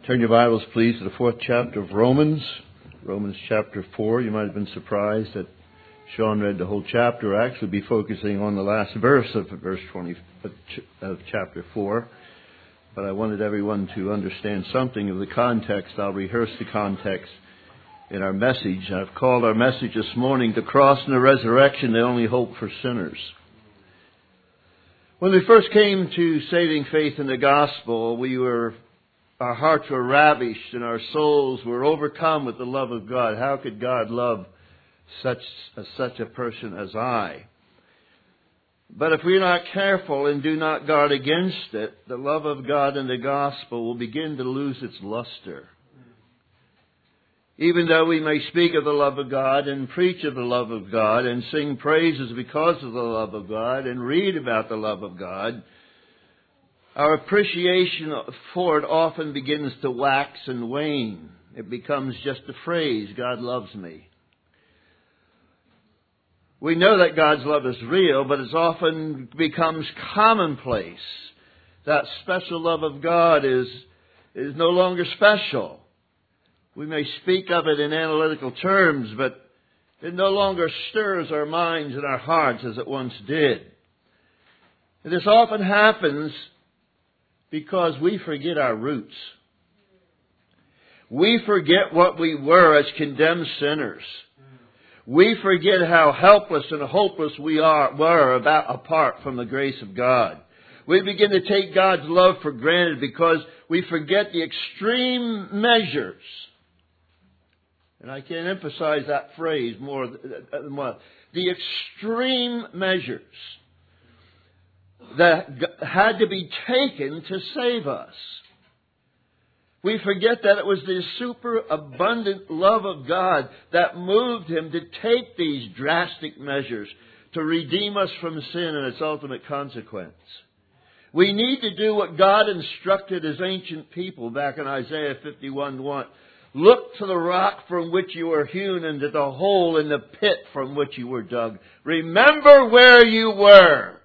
Turn your Bibles, please, to the 4th chapter of Romans. Romans chapter 4. You might have been surprised that Sean read the whole chapter. We'll actually be focusing on the last verse of verse 20 of chapter 4. But I wanted everyone to understand something of the context. I'll rehearse the context in our message. I've called our message this morning, "The Cross and the Resurrection, the Only Hope for Sinners." When we first came to saving faith in the gospel, our hearts were ravished and our souls were overcome with the love of God. How could God love such a person as I? But if we're not careful and do not guard against it, the love of God and the gospel will begin to lose its luster. Even though we may speak of the love of God and preach of the love of God and sing praises because of the love of God and read about the love of God, our appreciation for it often begins to wax and wane. It becomes just a phrase, God loves me. We know that God's love is real, but it often becomes commonplace. That special love of God is no longer special. We may speak of it in analytical terms, but it no longer stirs our minds and our hearts as it once did. And this often happens because we forget our roots. We forget what we were as condemned sinners. We forget how helpless and hopeless we were apart from the grace of God. We begin to take God's love for granted because we forget the extreme measures. And I can't emphasize that phrase more than one. The extreme measures that had to be taken to save us. We forget that it was the superabundant love of God that moved Him to take these drastic measures to redeem us from sin and its ultimate consequence. We need to do what God instructed His ancient people back in Isaiah 51:1. Look to the rock from which you were hewn and to the hole in the pit from which you were dug. Remember where you were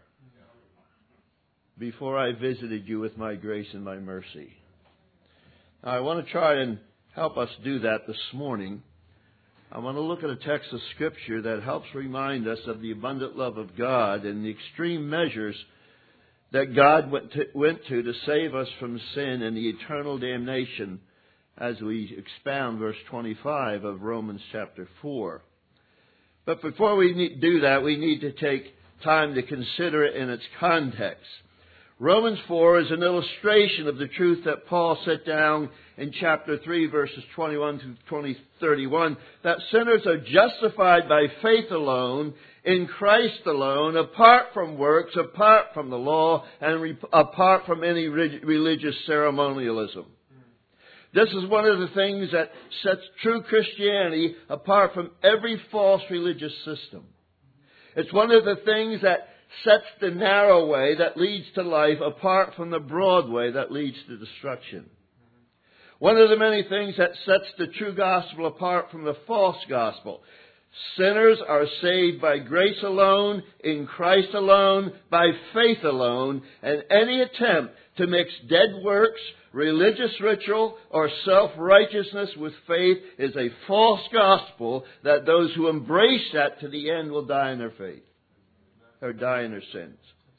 before I visited you with my grace and my mercy. Now, I want to try and help us do that this morning. I want to look at a text of Scripture that helps remind us of the abundant love of God and the extreme measures that God went to save us from sin and the eternal damnation, as we expound verse 25 of Romans chapter 4. But before we do that, we need to take time to consider it in its context. Romans 4 is an illustration of the truth that Paul set down in chapter 3, verses 21 to 31, that sinners are justified by faith alone, in Christ alone, apart from works, apart from the law, and apart from any religious ceremonialism. This is one of the things that sets true Christianity apart from every false religious system. It's one of the things that sets the narrow way that leads to life apart from the broad way that leads to destruction. One of the many things that sets the true gospel apart from the false gospel. Sinners are saved by grace alone, in Christ alone, by faith alone, and any attempt to mix dead works, religious ritual, or self-righteousness with faith is a false gospel that those who embrace that to the end will die in their faith. Or die in their sins.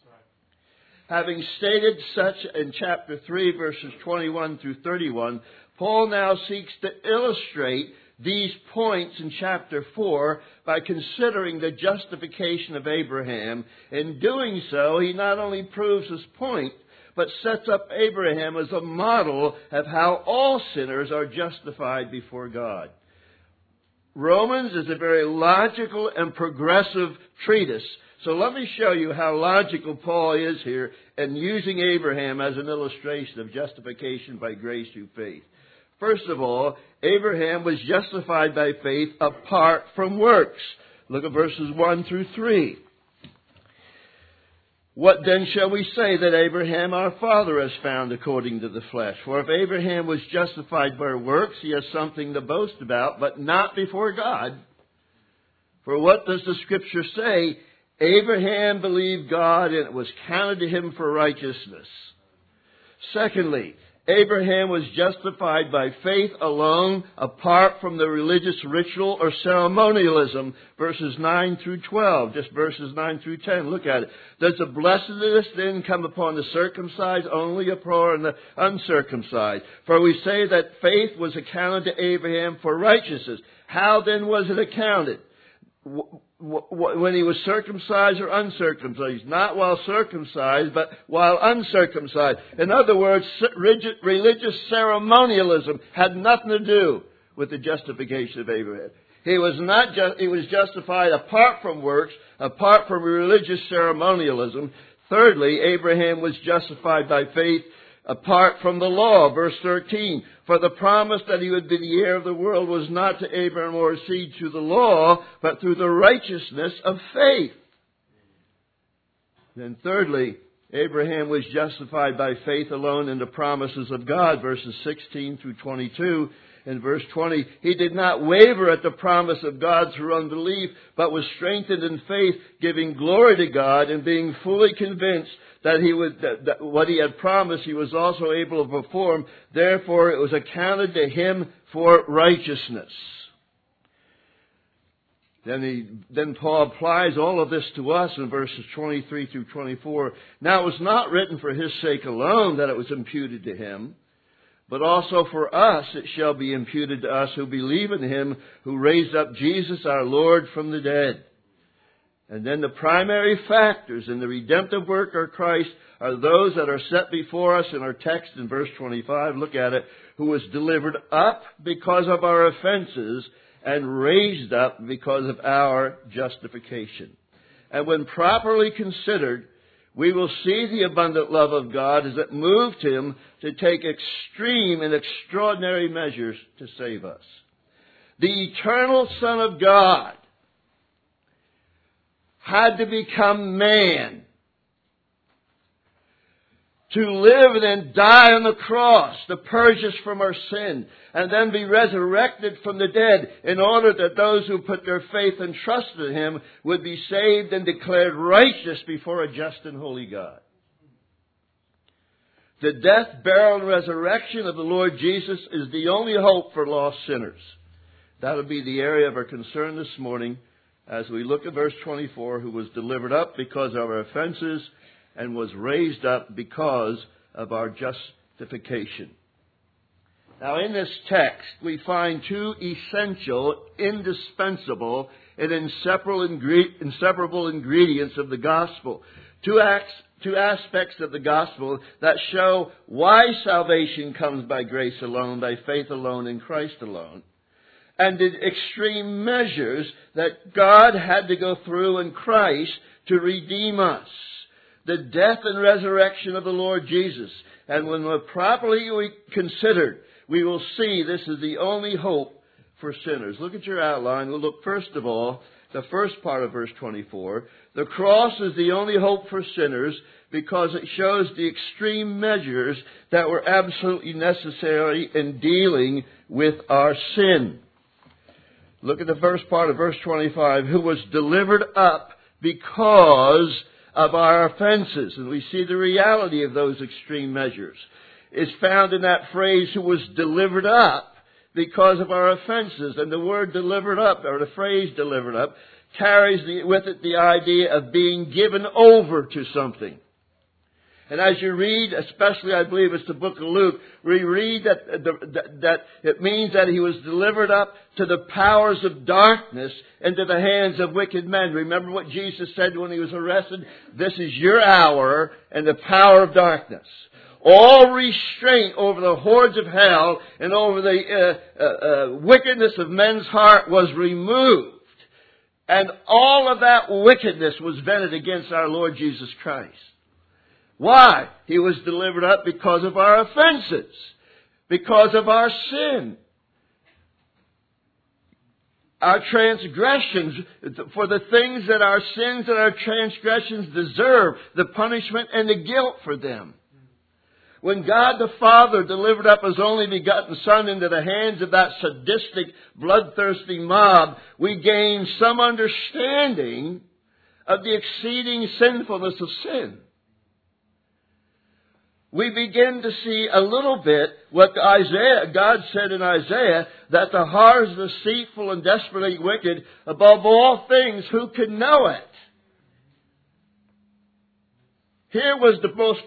Having stated such in chapter 3, verses 21 through 31, Paul now seeks to illustrate these points in chapter 4 by considering the justification of Abraham. In doing so, he not only proves his point, but sets up Abraham as a model of how all sinners are justified before God. Romans is a very logical and progressive treatise. So let me show you how logical Paul is here in using Abraham as an illustration of justification by grace through faith. First of all, Abraham was justified by faith apart from works. Look at verses 1 through 3. What then shall we say that Abraham our father has found according to the flesh? For if Abraham was justified by works, he has something to boast about, but not before God. For what does the Scripture say? Abraham believed God and it was counted to him for righteousness. Secondly, Abraham was justified by faith alone, apart from the religious ritual or ceremonialism. Verses 9 through 12, just verses 9 through 10. Look at it. Does the blessedness then come upon the circumcised only, or on the uncircumcised? For we say that faith was accounted to Abraham for righteousness. How then was it accounted? When he was circumcised or uncircumcised? Not while circumcised, but while uncircumcised. In other words, religious ceremonialism had nothing to do with the justification of Abraham. He was justified apart from works, apart from religious ceremonialism. Thirdly, Abraham was justified by faith apart from the law. Verse 13, for the promise that he would be the heir of the world was not to Abraham or his seed through the law, but through the righteousness of faith. Then thirdly, Abraham was justified by faith alone in the promises of God. Verses 16 through 22. In verse 20, he did not waver at the promise of God through unbelief, but was strengthened in faith, giving glory to God and being fully convinced that what he had promised he was also able to perform. Therefore it was accounted to him for righteousness. Then Paul applies all of this to us in verses 23 through 24. Now it was not written for his sake alone that it was imputed to him, but also for us it shall be imputed to us who believe in him who raised up Jesus our Lord from the dead. And then the primary factors in the redemptive work of Christ are those that are set before us in our text in verse 25. Look at it. Who was delivered up because of our offenses and raised up because of our justification. And when properly considered, we will see the abundant love of God as it moved him to take extreme and extraordinary measures to save us. The eternal Son of God had to become man to live and then die on the cross to purge us from our sin, and then be resurrected from the dead in order that those who put their faith and trust in him would be saved and declared righteous before a just and holy God. The death, burial, and resurrection of the Lord Jesus is the only hope for lost sinners. That will be the area of our concern this morning as we look at verse 24, who was delivered up because of our offenses and was raised up because of our justification. Now in this text, we find two essential, indispensable, and inseparable ingredients of the gospel. Two aspects of the gospel that show why salvation comes by grace alone, by faith alone, in Christ alone. And the extreme measures that God had to go through in Christ to redeem us. The death and resurrection of the Lord Jesus. And when we're properly considered, we will see this is the only hope for sinners. Look at your outline. We'll look first of all, the first part of verse 24. The cross is the only hope for sinners because it shows the extreme measures that were absolutely necessary in dealing with our sin. Look at the first part of verse 25. Who was delivered up because of our offenses. And we see the reality of those extreme measures is found in that phrase, who was delivered up because of our offenses. And the word delivered up, or the phrase delivered up, carries with it the idea of being given over to something. And as you read, especially I believe it's the book of Luke, we read that it means that he was delivered up to the powers of darkness and to the hands of wicked men. Remember what Jesus said when he was arrested? This is your hour and the power of darkness. All restraint over the hordes of hell and over the wickedness of men's heart was removed. And all of that wickedness was vented against our Lord Jesus Christ. Why? He was delivered up because of our offenses, because of our sin, our transgressions, for the things that our sins and our transgressions deserve, the punishment and the guilt for them. When God the Father delivered up His only begotten Son into the hands of that sadistic, bloodthirsty mob, we gain some understanding of the exceeding sinfulness of sin. we begin to see a little bit what God said in Isaiah, that the heart is deceitful and desperately wicked. Above all things, who can know it? Here was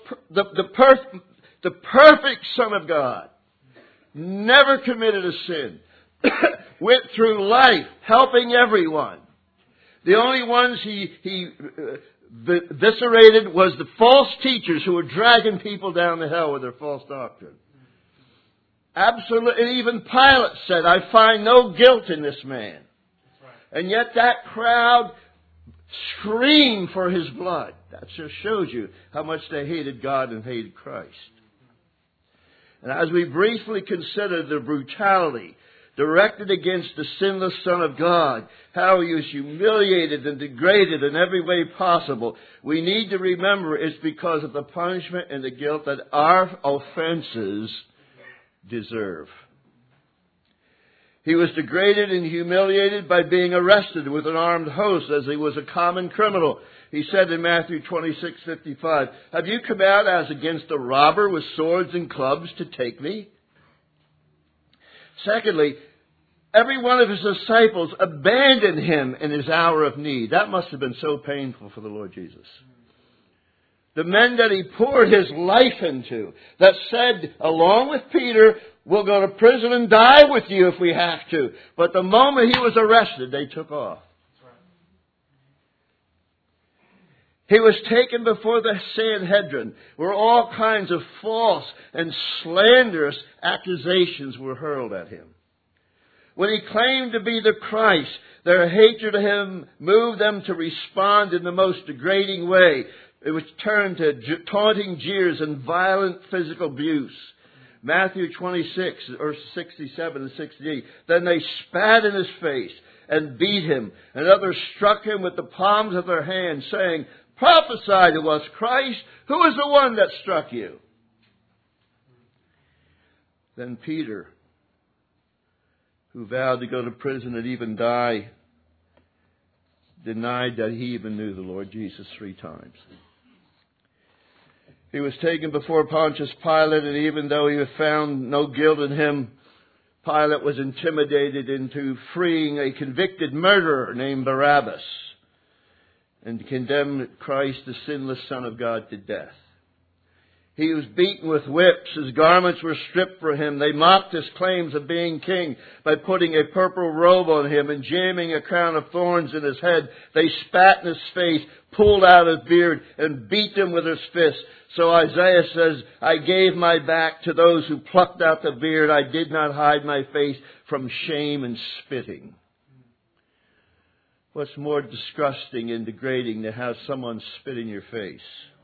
the perfect Son of God. Never committed a sin. Went through life helping everyone. The only ones he eviscerated was the false teachers who were dragging people down to hell with their false doctrine. Absolutely. And even Pilate said, I find no guilt in this man. And yet that crowd screamed for his blood. That just shows you how much they hated God and hated Christ. And as we briefly consider the brutality directed against the sinless Son of God, how he was humiliated and degraded in every way possible, we need to remember it's because of the punishment and the guilt that our offenses deserve. He was degraded and humiliated by being arrested with an armed host as he was a common criminal. He said in Matthew 26:55, have you come out as against a robber with swords and clubs to take me? Secondly, every one of his disciples abandoned him in his hour of need. That must have been so painful for the Lord Jesus. The men that he poured his life into, that said, along with Peter, we'll go to prison and die with you if we have to. But the moment he was arrested, they took off. He was taken before the Sanhedrin, where all kinds of false and slanderous accusations were hurled at him. When he claimed to be the Christ, their hatred of him moved them to respond in the most degrading way. It was turned to taunting jeers and violent physical abuse. Matthew 26, verses 67 and 68. Then they spat in his face and beat him, and others struck him with the palms of their hands, saying, prophesy to us, Christ, who is the one that struck you? Then Peter, who vowed to go to prison and even die, denied that he even knew the Lord Jesus 3 times. He was taken before Pontius Pilate, and even though he had found no guilt in him, Pilate was intimidated into freeing a convicted murderer named Barabbas and condemned Christ, the sinless Son of God, to death. He was beaten with whips. His garments were stripped for him. They mocked his claims of being king by putting a purple robe on him and jamming a crown of thorns in his head. They spat in his face, pulled out his beard, and beat him with his fists. So Isaiah says, I gave my back to those who plucked out the beard. I did not hide my face from shame and spitting. What's more disgusting and degrading than have someone spit in your face?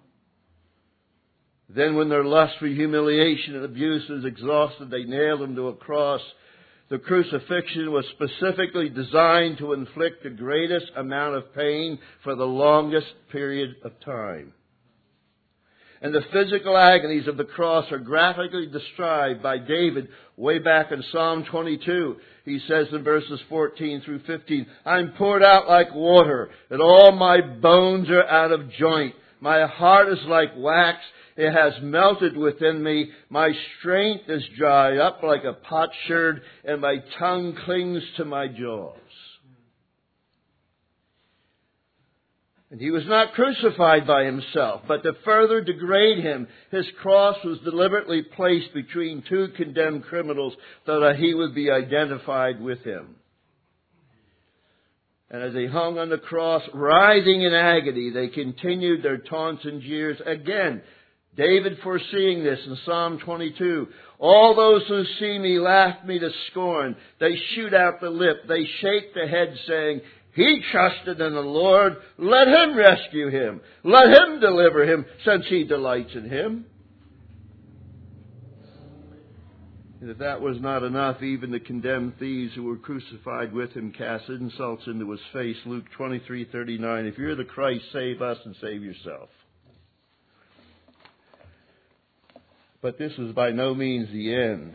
Then when their lust for humiliation and abuse was exhausted, they nailed him to a cross. The crucifixion was specifically designed to inflict the greatest amount of pain for the longest period of time. And the physical agonies of the cross are graphically described by David way back in Psalm 22. He says in verses 14 through 15, I'm poured out like water, and all my bones are out of joint. My heart is like wax. It has melted within me. My strength is dried up like a potsherd, and my tongue clings to my jaws. And he was not crucified by himself, but to further degrade him, his cross was deliberately placed between 2 condemned criminals so that he would be identified with him. And as they hung on the cross, writhing in agony, they continued their taunts and jeers again. David foreseeing this in Psalm 22. All those who see me laugh me to scorn. They shoot out the lip. They shake the head, saying, he trusted in the Lord. Let him rescue him. Let him deliver him, since he delights in him. And if that was not enough, even the condemned thieves who were crucified with him cast insults into his face. Luke 23:39. If you're the Christ, save us and save yourself. But this was by no means the end.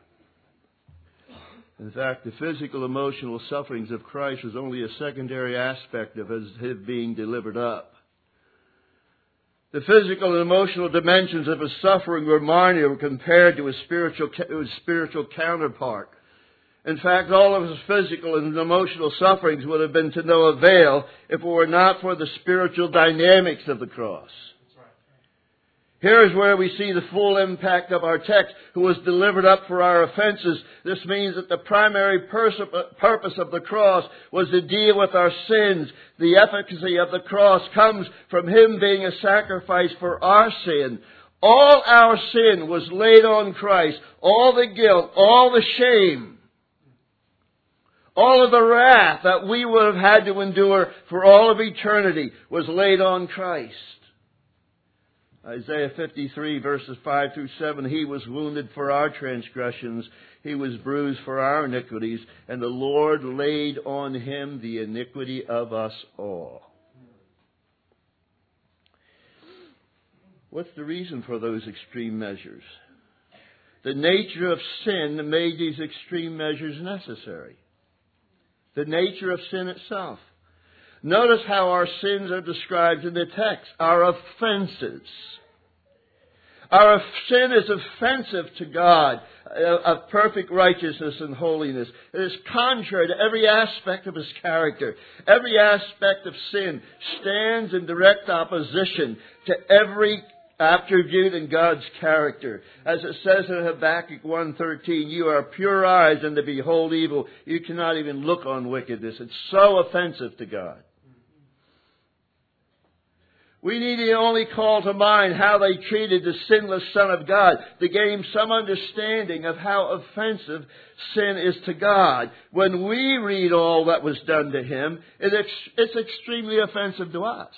In fact, the physical, emotional sufferings of Christ was only a secondary aspect of his being delivered up. The physical and emotional dimensions of his suffering were minor compared to his spiritual counterpart. In fact, all of his physical and emotional sufferings would have been to no avail if it were not for the spiritual dynamics of the cross. Here is where we see the full impact of our text, who was delivered up for our offenses. This means that the primary purpose of the cross was to deal with our sins. The efficacy of the cross comes from Him being a sacrifice for our sin. All our sin was laid on Christ. All the guilt, all the shame, all of the wrath that we would have had to endure for all of eternity was laid on Christ. Isaiah 53 verses 5 through 7, He was wounded for our transgressions, He was bruised for our iniquities, and the Lord laid on Him the iniquity of us all. What's the reason for those extreme measures? The nature of sin made these extreme measures necessary. The nature of sin itself. Notice how our sins are described in the text. Our offenses. Our sin is offensive to God of perfect righteousness and holiness. It is contrary to every aspect of His character. Every aspect of sin stands in direct opposition to every attribute in God's character. As it says in Habakkuk 1:13, you are pure eyes and to behold evil. You cannot even look on wickedness. It's so offensive to God. We need to only call to mind how they treated the sinless Son of God to gain some understanding of how offensive sin is to God. When we read all that was done to Him, it's extremely offensive to us.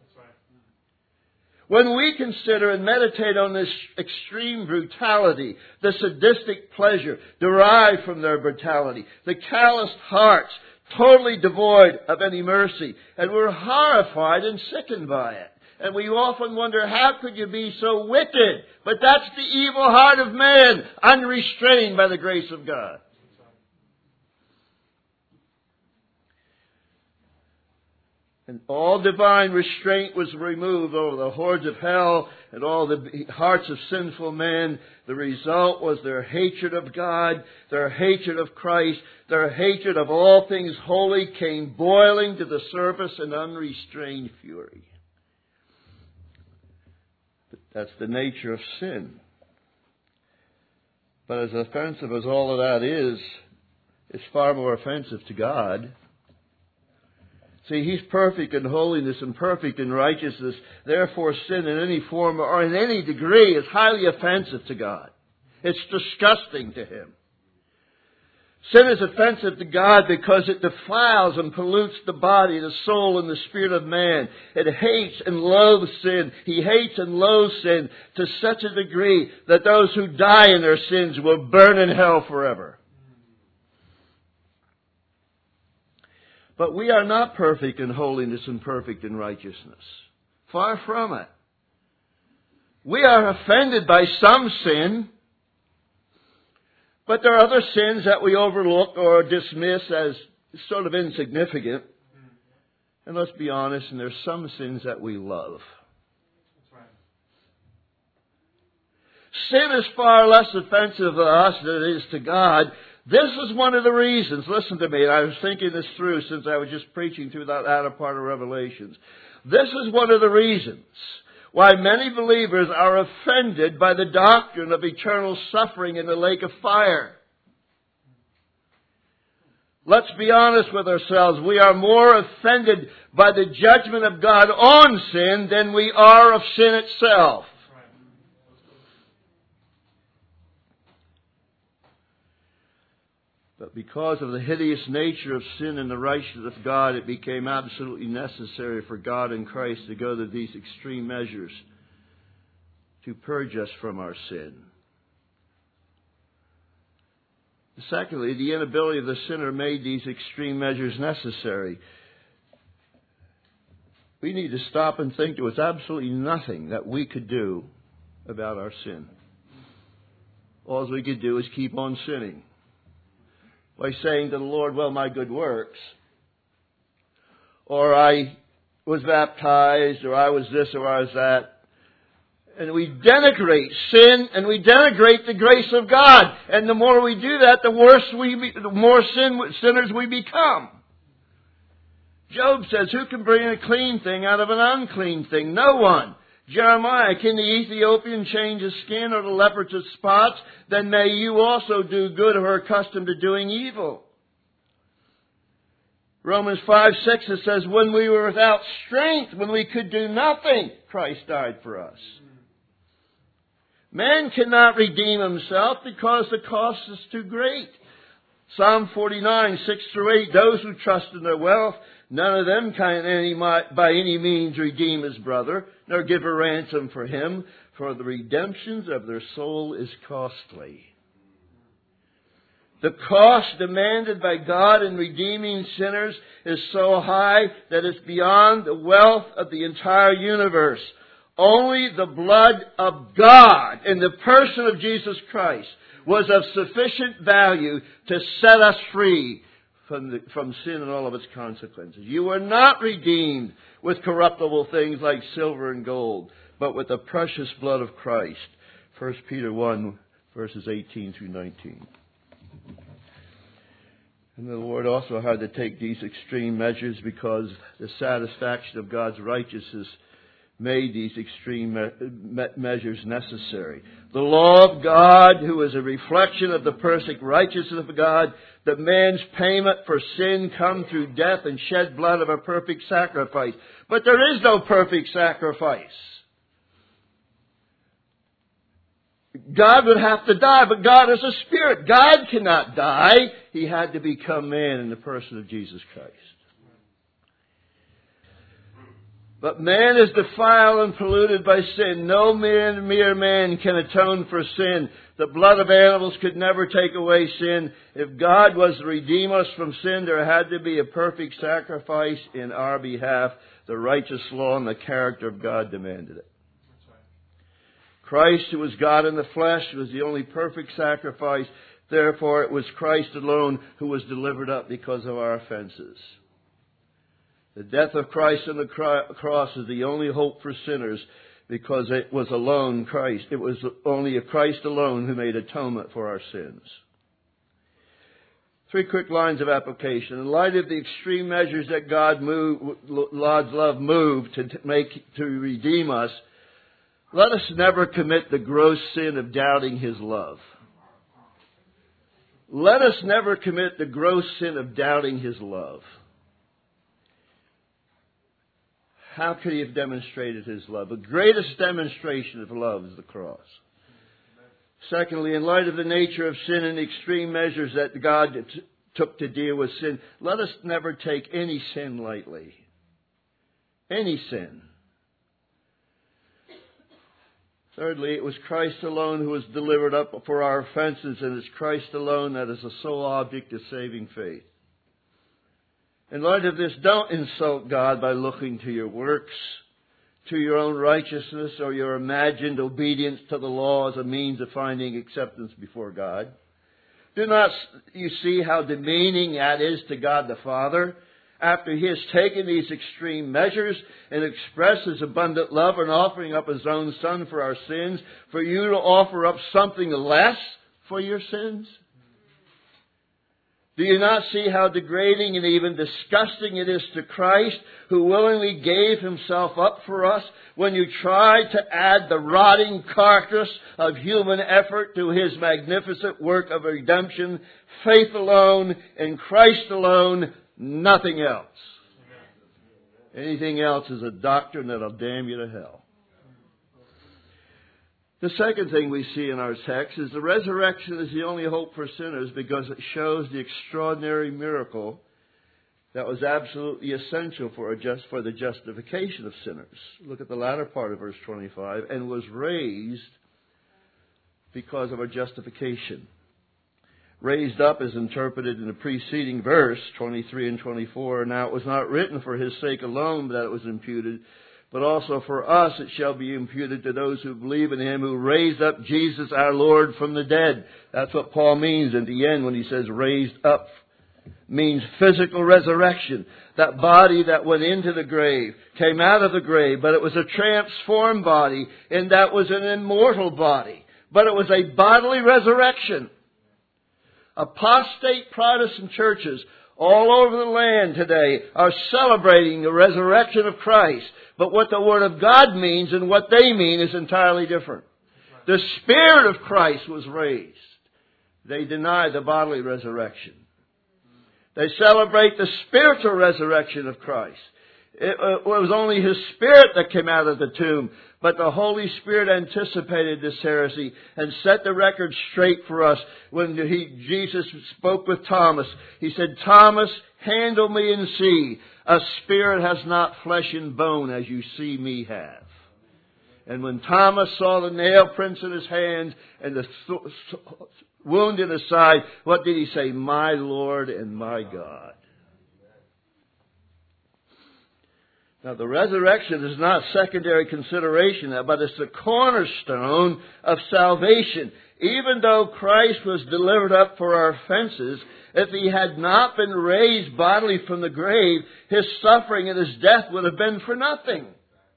When we consider and meditate on this extreme brutality, the sadistic pleasure derived from their brutality, the calloused hearts, totally devoid of any mercy, and we're horrified and sickened by it. And we often wonder, how could you be so wicked? But that's the evil heart of man, unrestrained by the grace of God. And all divine restraint was removed over the hordes of hell and all the hearts of sinful men. The result was their hatred of God, their hatred of Christ, their hatred of all things holy came boiling to the surface in unrestrained fury. But that's the nature of sin. But as offensive as all of that is, it's far more offensive to God. See, He's perfect in holiness and perfect in righteousness. Therefore, sin in any form or in any degree is highly offensive to God. It's disgusting to Him. Sin is offensive to God because it defiles and pollutes the body, the soul, and the spirit of man. It hates and loathes sin. He hates and loathes sin to such a degree that those who die in their sins will burn in hell forever. But we are not perfect in holiness and perfect in righteousness. Far from it. We are offended by some sin, but there are other sins that we overlook or dismiss as sort of insignificant. And let's be honest, and there's some sins that we love. Sin is far less offensive to us than it is to God. This is one of the reasons, listen to me, and I was thinking this through since I was just preaching through that outer part of Revelations. This is one of the reasons why many believers are offended by the doctrine of eternal suffering in the lake of fire. Let's be honest with ourselves. We are more offended by the judgment of God on sin than we are of sin itself. But because of the hideous nature of sin and the righteousness of God, it became absolutely necessary for God and Christ to go to these extreme measures to purge us from our sin. Secondly, the inability of the sinner made these extreme measures necessary. We need to stop and think there was absolutely nothing that we could do about our sin. All we could do is keep on sinning. By saying to the Lord, well, my good works, or I was baptized, or I was this, or I was that, And we denigrate sin, and we denigrate the grace of God. And the more we do that, the more sinners we become. Job says, who can bring a clean thing out of an unclean thing? No one. Jeremiah, can the Ethiopian change his skin or the leopard to spots? Then may you also do good who are accustomed to doing evil. Romans 5:6 it says, when we were without strength, when we could do nothing, Christ died for us. Man cannot redeem himself because the cost is too great. Psalm 49:6-8, those who trust in their wealth, none of them can by any means redeem his brother, nor give a ransom for him, for the redemption of their soul is costly. The cost demanded by God in redeeming sinners is so high that it's beyond the wealth of the entire universe. Only the blood of God in the person of Jesus Christ was of sufficient value to set us free from sin and all of its consequences. You were not redeemed with corruptible things like silver and gold, but with the precious blood of Christ. 1 Peter 1, verses 18-19. And the Lord also had to take these extreme measures because the satisfaction of God's righteousness made these extreme measures necessary. The law of God, who is a reflection of the perfect righteousness of God, that man's payment for sin come through death and shed blood of a perfect sacrifice. But there is no perfect sacrifice. God would have to die, but God is a spirit. God cannot die. He had to become man in the person of Jesus Christ. But man is defiled and polluted by sin. No mere man can atone for sin. The blood of animals could never take away sin. If God was to redeem us from sin, there had to be a perfect sacrifice in our behalf. The righteous law and the character of God demanded it. Christ, who was God in the flesh, was the only perfect sacrifice. Therefore, it was Christ alone who was delivered up because of our offenses. The death of Christ on the cross is the only hope for sinners because it was alone Christ. It was only a Christ alone who made atonement for our sins. 3 quick lines of application. In light of the extreme measures that God's love moved to redeem us, let us never commit the gross sin of doubting His love. Let us never commit the gross sin of doubting His love. How could He have demonstrated His love? The greatest demonstration of love is the cross. Secondly, in light of the nature of sin and the extreme measures that God took to deal with sin, let us never take any sin lightly. Any sin. Thirdly, it was Christ alone who was delivered up for our offenses, and it's Christ alone that is the sole object of saving faith. In light of this, don't insult God by looking to your works, to your own righteousness, or your imagined obedience to the law as a means of finding acceptance before God. Do not you see how demeaning that is to God the Father? After He has taken these extreme measures and expressed His abundant love in offering up His own Son for our sins, for you to offer up something less for your sins? Do you not see how degrading and even disgusting it is to Christ, who willingly gave Himself up for us, when you try to add the rotting carcass of human effort to His magnificent work of redemption, faith alone, in Christ alone, nothing else. Anything else is a doctrine that'll damn you to hell. The second thing we see in our text is the resurrection is the only hope for sinners because it shows the extraordinary miracle that was absolutely essential for the justification of sinners. Look at the latter part of verse 25. And was raised because of our justification. Raised up is interpreted in the preceding verse, 23 and 24. Now it was not written for His sake alone that it was imputed, but also for us it shall be imputed to those who believe in Him who raised up Jesus our Lord from the dead. That's what Paul means in the end when he says raised up means physical resurrection. That body that went into the grave came out of the grave, but it was a transformed body, and that was an immortal body. But it was a bodily resurrection. Apostate Protestant churches all over the land today are celebrating the resurrection of Christ. But what the Word of God means and what they mean is entirely different. The Spirit of Christ was raised. They deny the bodily resurrection. They celebrate the spiritual resurrection of Christ. It was only His Spirit that came out of the tomb. But the Holy Spirit anticipated this heresy and set the record straight for us. When Jesus spoke with Thomas, He said, "Thomas, handle me and see. A spirit has not flesh and bone as you see me have." And when Thomas saw the nail prints in his hands and the wound in his side, what did he say? "My Lord and my God." Now, the resurrection is not secondary consideration, but it's the cornerstone of salvation. Even though Christ was delivered up for our offenses, if He had not been raised bodily from the grave, His suffering and His death would have been for nothing.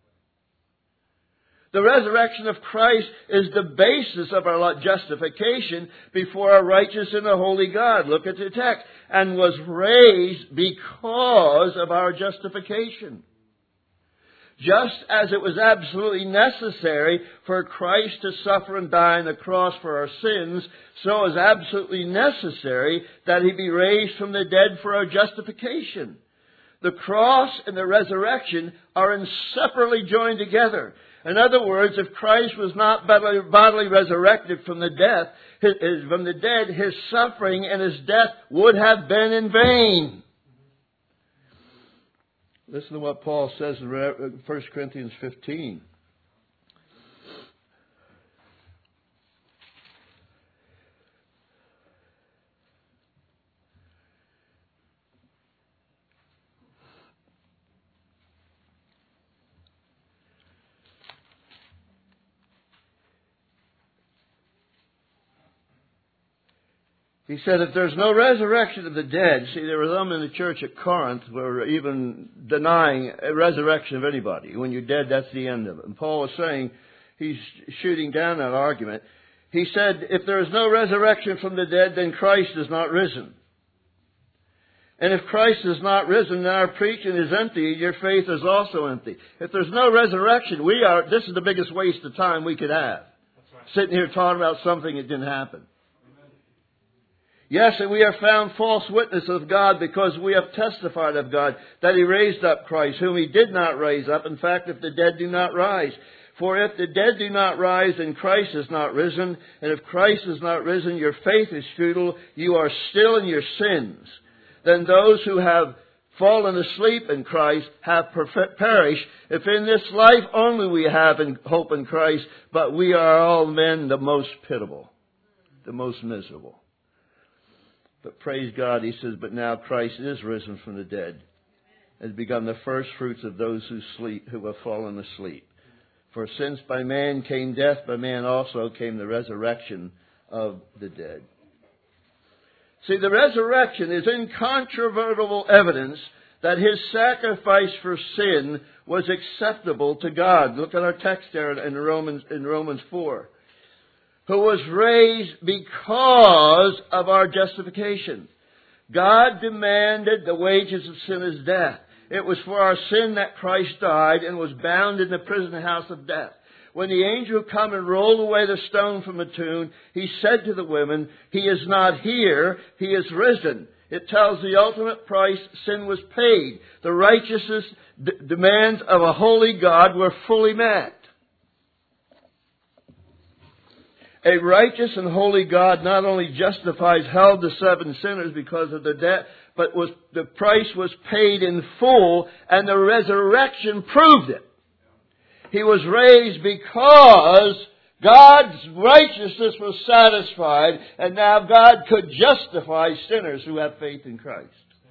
The resurrection of Christ is the basis of our justification before our righteous and the holy God. Look at the text. And was raised because of our justification. Just as it was absolutely necessary for Christ to suffer and die on the cross for our sins, so it is absolutely necessary that He be raised from the dead for our justification. The cross and the resurrection are inseparably joined together. In other words, if Christ was not bodily resurrected from the dead, His suffering and His death would have been in vain. Listen to what Paul says in 1 Corinthians 15. He said, if there's no resurrection of the dead, see, there were some in the church at Corinth who were even denying a resurrection of anybody. When you're dead, that's the end of it. And Paul was saying, he's shooting down that argument. He said, if there is no resurrection from the dead, then Christ is not risen. And if Christ is not risen, then our preaching is empty, your faith is also empty. If there's no resurrection, this is the biggest waste of time we could have. That's right. Sitting here talking about something that didn't happen. Yes, and we have found false witness of God because we have testified of God that He raised up Christ, whom He did not raise up. In fact, if the dead do not rise. For if the dead do not rise, then Christ is not risen. And if Christ is not risen, your faith is futile. You are still in your sins. Then those who have fallen asleep in Christ have perished. If in this life only we have hope in Christ, but we are all men the most pitiable, the most miserable. But praise God, he says, but now Christ is risen from the dead, has become the first fruits of those who have fallen asleep. For since by man came death, by man also came the resurrection of the dead. See, the resurrection is incontrovertible evidence that His sacrifice for sin was acceptable to God. Look at our text there in Romans 4. Who was raised because of our justification. God demanded the wages of sin is death. It was for our sin that Christ died and was bound in the prison house of death. When the angel came and rolled away the stone from the tomb, he said to the women, He is not here, He is risen. It tells the ultimate price sin was paid. The righteousness demands of a holy God were fully met. A righteous and holy God not only justifies hell to 7 sinners because of the debt, but the price was paid in full, and the resurrection proved it. He was raised because God's righteousness was satisfied, and now God could justify sinners who have faith in Christ.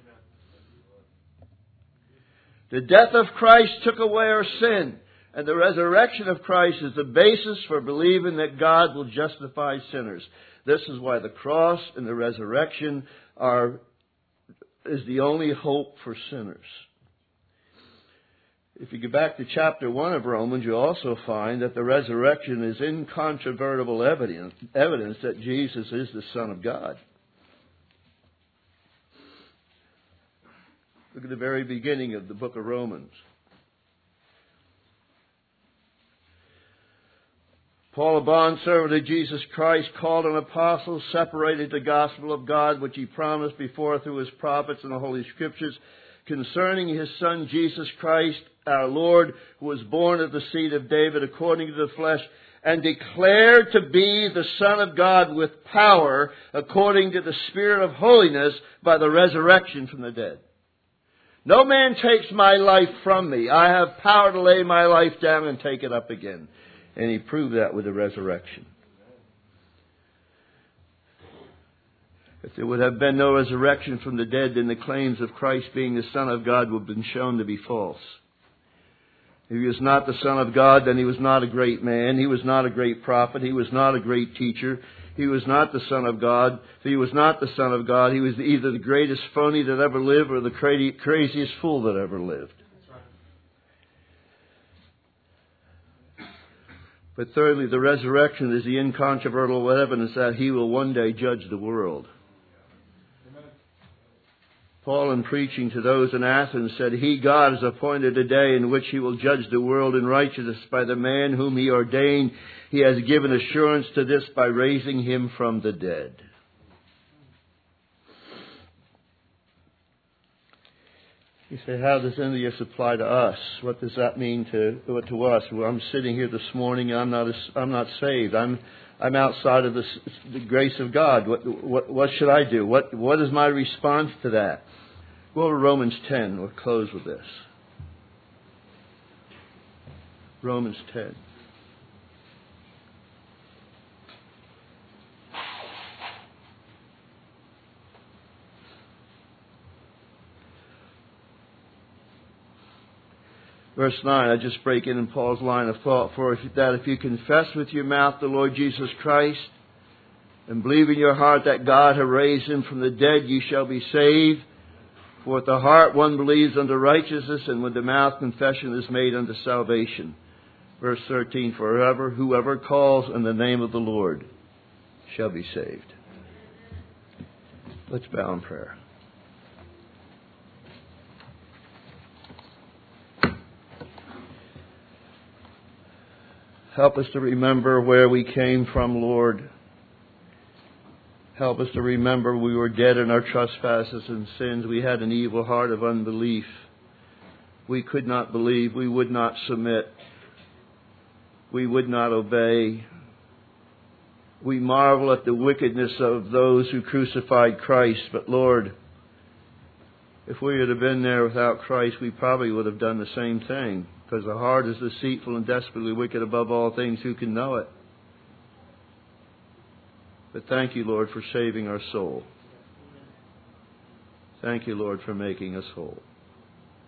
The death of Christ took away our sin. And the resurrection of Christ is the basis for believing that God will justify sinners. This is why the cross and the resurrection are is the only hope for sinners. If you go back to chapter 1 of Romans, you'll also find that the resurrection is incontrovertible evidence that Jesus is the Son of God. Look at the very beginning of the book of Romans. Paul, a bondservant of Jesus Christ, called an apostle, separated the gospel of God, which he promised before through his prophets in the Holy Scriptures, concerning his Son Jesus Christ, our Lord, who was born of the seed of David according to the flesh, and declared to be the Son of God with power, according to the Spirit of holiness, by the resurrection from the dead. No man takes my life from me. I have power to lay my life down and take it up again. And he proved that with the resurrection. If there would have been no resurrection from the dead, then the claims of Christ being the Son of God would have been shown to be false. If he was not the Son of God, then he was not a great man. He was not a great prophet. He was not a great teacher. He was not the Son of God. If he was not the Son of God, he was either the greatest phony that ever lived or the craziest fool that ever lived. But thirdly, the resurrection is the incontrovertible evidence that he will one day judge the world. Paul, in preaching to those in Athens, said, He, God, has appointed a day in which he will judge the world in righteousness by the man whom he ordained. He has given assurance to this by raising him from the dead. You say, how does any of this apply to us? What does that mean to us? Well, I'm sitting here this morning. I'm not saved. I'm outside of the grace of God. What should I do? What is my response to that? Go over to Romans 10. We'll close with this. Romans 10. Verse 9, I just break in Paul's line of thought. For if you confess with your mouth the Lord Jesus Christ and believe in your heart that God has raised him from the dead, you shall be saved. For with the heart one believes unto righteousness, and with the mouth confession is made unto salvation. Verse 13, for whoever calls on the name of the Lord shall be saved. Let's bow in prayer. Help us to remember where we came from, Lord. Help us to remember we were dead in our trespasses and sins. We had an evil heart of unbelief. We could not believe. We would not submit. We would not obey. We marvel at the wickedness of those who crucified Christ. But Lord, if we had been there without Christ, we probably would have done the same thing. Because the heart is deceitful and desperately wicked above all things. Who can know it? But thank you, Lord, for saving our soul. Thank you, Lord, for making us whole.